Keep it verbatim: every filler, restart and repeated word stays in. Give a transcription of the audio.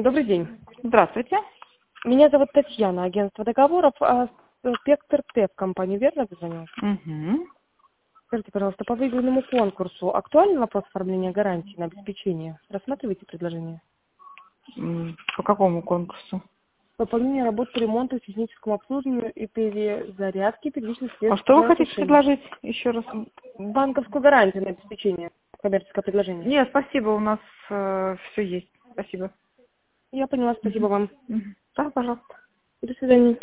Добрый день. Здравствуйте. Меня зовут Татьяна, агентство договоров, а Спектр Т в компании, верно позвонил? Угу. Скажите, пожалуйста, по выигранному конкурсу актуален вопрос оформления гарантии на обеспечение? Рассматриваете предложение? М, По какому конкурсу? Выполнение работ по ремонту, техническому обслуживанию и перезарядке первичных А средств что вы для хотите осушения. предложить еще раз? Банковскую гарантию на обеспечение. Коммерческое предложение. Нет, спасибо, у нас все есть. Спасибо. Я поняла, спасибо Мгм. вам. Мгм. Да, пожалуйста. До свидания.